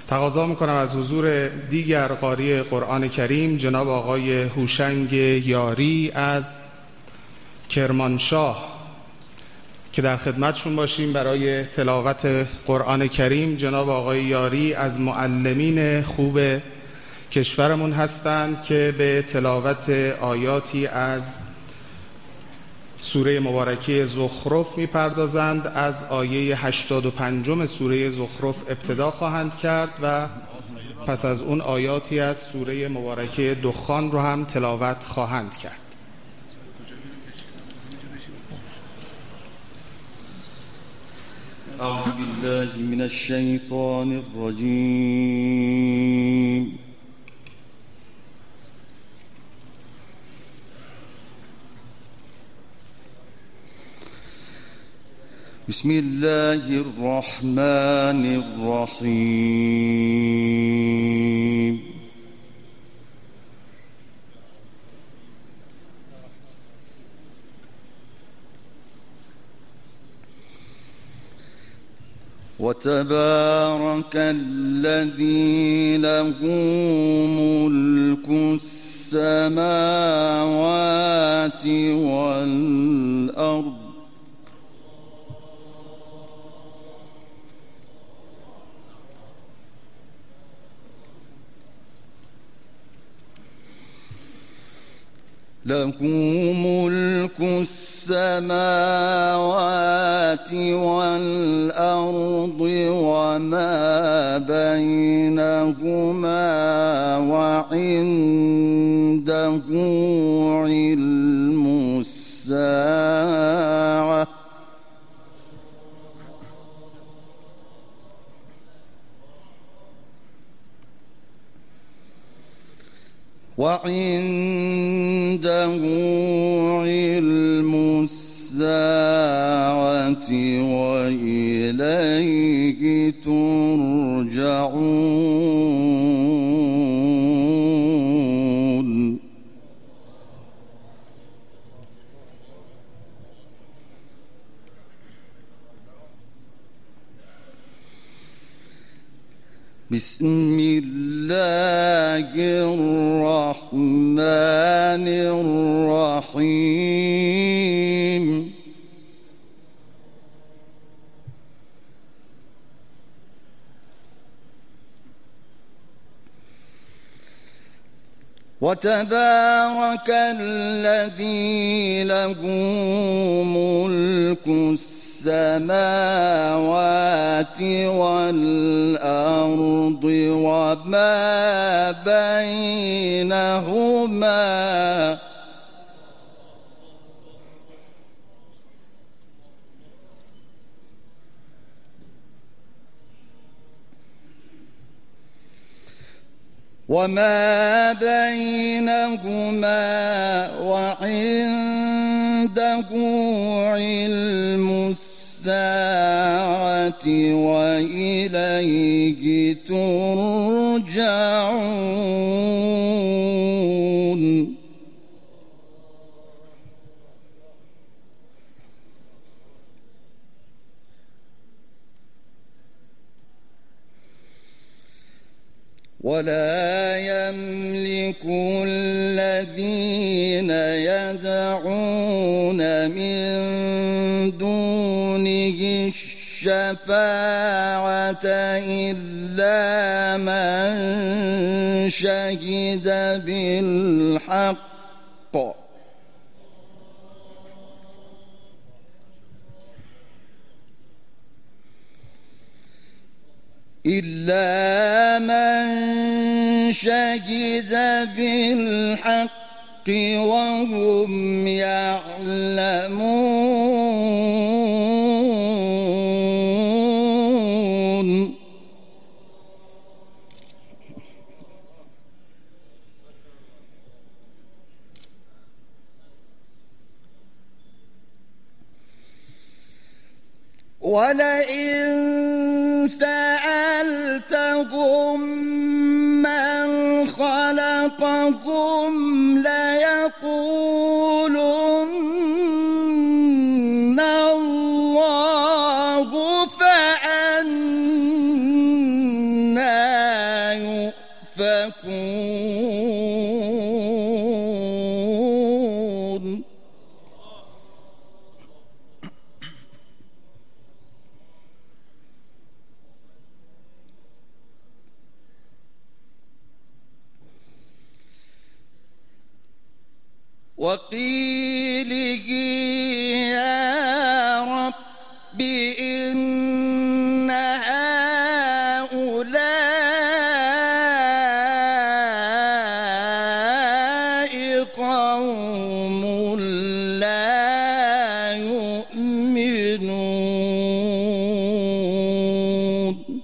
تقاضا میکنم از حضور دیگر قاری قرآن کریم جناب آقای هوشنگ یاری از کرمانشاه که در خدمتشون باشیم برای تلاوت قرآن کریم. جناب آقای یاری از معلمین خوب کشورمون هستند که به تلاوت آیاتی از سوره مبارکه زخرف میپردازند. از آیه 85 سوره زخرف ابتدا خواهند کرد و پس از اون آیاتی از سوره مبارکه دخان رو هم تلاوت خواهند کرد. اعوذ بالله من الشیطان الرجیم. بسم الله الرحمن الرحیم. وتبارك الذي له ملك السماوات والأرض له ملك السماوات والأرض وما بينهما وعنده علم الساعة وعنده علم الساعة وإليه ترجعون. بسم الله الرحمن الرحيم. وتبارك الذي له ملك السماوات والأرض وما بينهما وعنده علم الساعة وإليه ترجعون. ولا يملك الذين يدعون من دونه الشفاعة إلا من شهد بالحق وهم يعلمون. ولئن سألتهم من خلقهم ليقولن الله فأنى يؤفكون وقيله يا رب إن هؤلاء قوم لا يؤمنون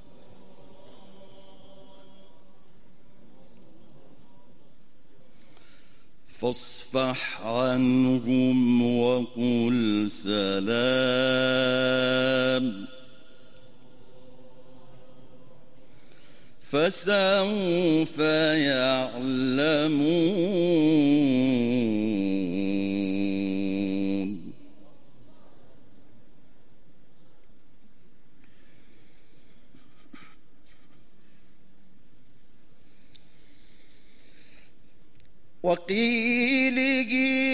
فاصفح عنهم وقل سلام فسوف يعلمون وقيله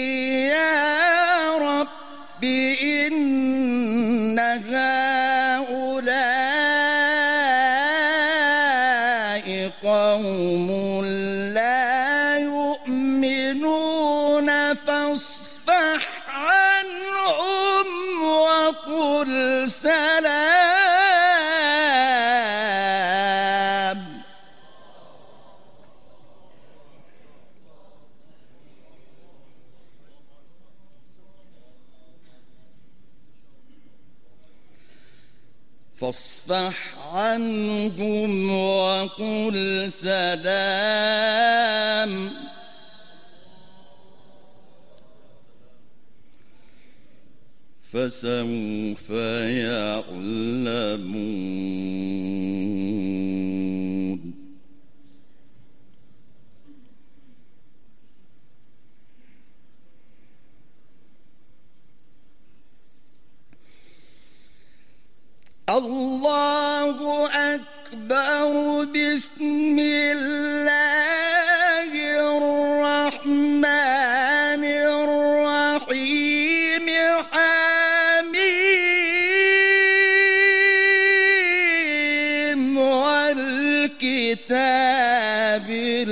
يا رب إن هؤلاء قوم لا يؤمنون فاصفح عنهم وقل سلام فاصفح عنهم وقل سلام فسوف يعلمون الله أكبر بسم الله الرحمن الرحيم حميم والكتاب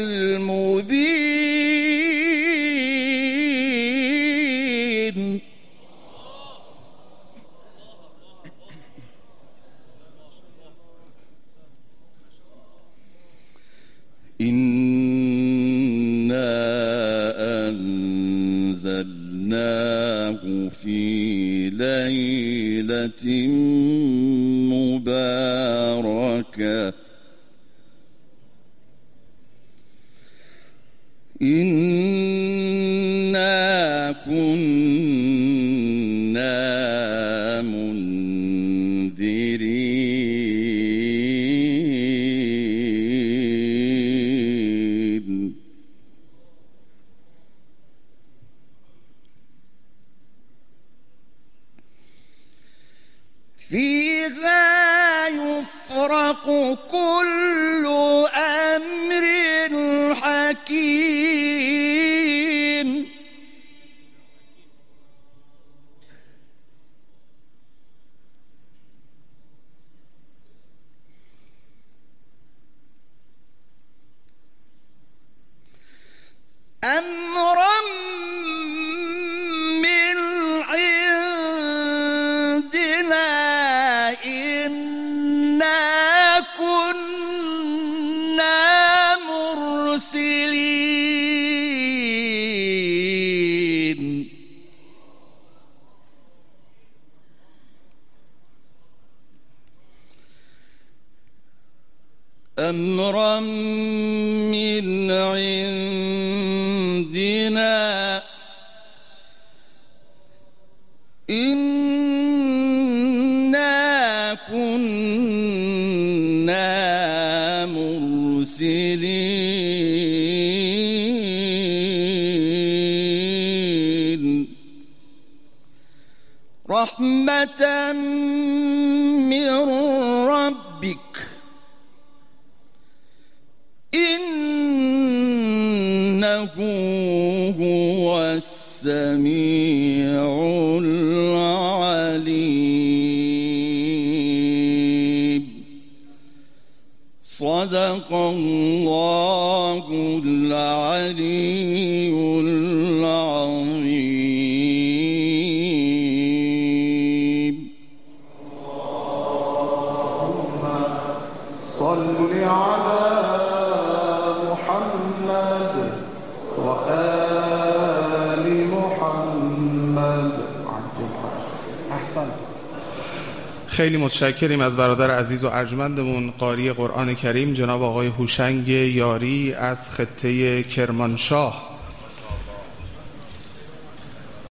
المبين إنا أنزلناه في ليلة مباركة إنا كنا منذرين فيها يفرق كل أمر حكيم أمرا من عندنا إنا كنا مرسلين أمرا من عندنا إنا كنا مرسلين رحمة من ربك هو السميع العليم. صدق الله العلي العظيم. اللهم صل على محمد وآل محمد. احسن. خیلی متشکریم از برادر عزیز و ارجمندمون قاری قرآن کریم جناب آقای هوشنگ یاری از خطه کرمانشاه.